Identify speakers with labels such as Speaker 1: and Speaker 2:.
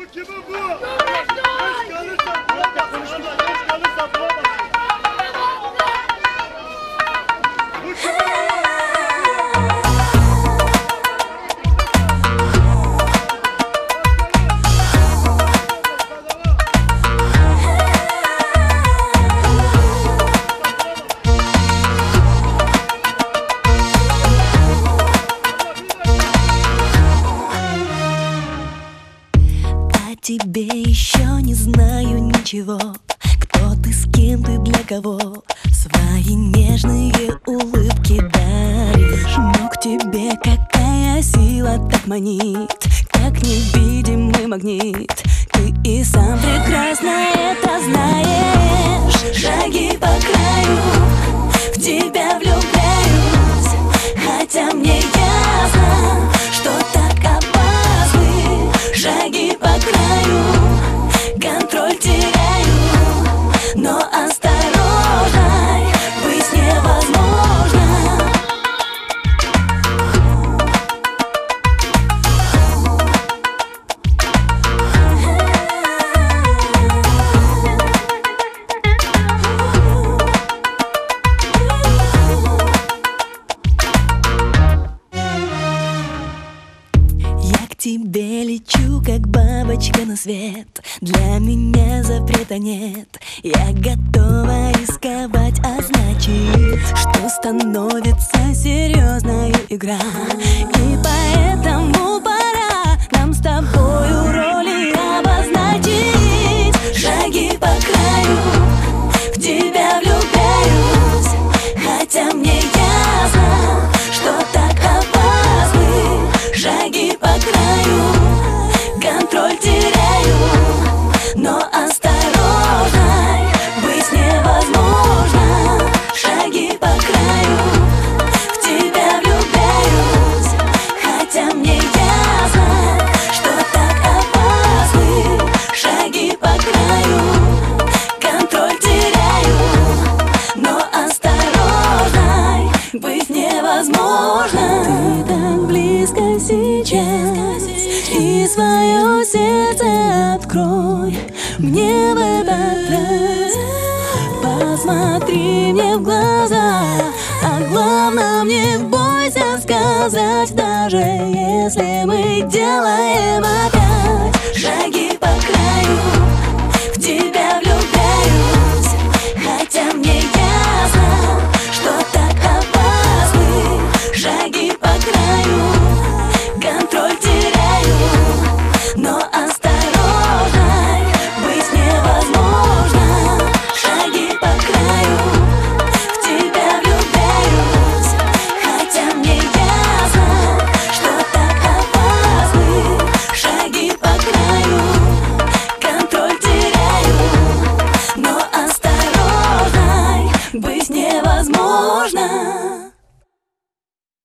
Speaker 1: Тебе еще не знаю ничего. Кто ты, с кем ты, для кого свои нежные улыбки даришь. Но к тебе какая сила так манит, как невидимый магнит. Ты и сам прекрасно это знаешь. Шаги по краю, в тебя влюбляюсь, хотя мне ясно, что так опасны. Шаги по краю, контроль теряю, но осторожной быть невозможно. Я к тебе лечу, как бабочка на свет. Для меня запрета нет. Я готова рисковать, а значит, что становится серьезной игра. И поэтому пора нам с тобою роли обозначить. Шаги по краю, в тебя влюбляюсь, хотя мне ясно, что так опасны. Шаги по краю, контроль теряю, но осторожной быть невозможно. Шаги по краю, в тебя влюбляюсь, хотя мне ясно, что так опасны. Шаги по краю, контроль теряю, но осторожной быть невозможно. Ты так близко сейчас, и свое сердце открой мне в этот раз. Посмотри мне в глаза, а главное, не бойся сказать, даже если мы делаем опять. Шаги по краю, в тебя влюбляюсь, хотя мне ясно, что так опасны. Шаги по краю, контроль теряю, но осторожной быть невозможно. Шаги по краю, в тебя влюбляюсь, хотя мне ясно, что так опасны. Шаги по краю, контроль теряю, но осторожной быть невозможно.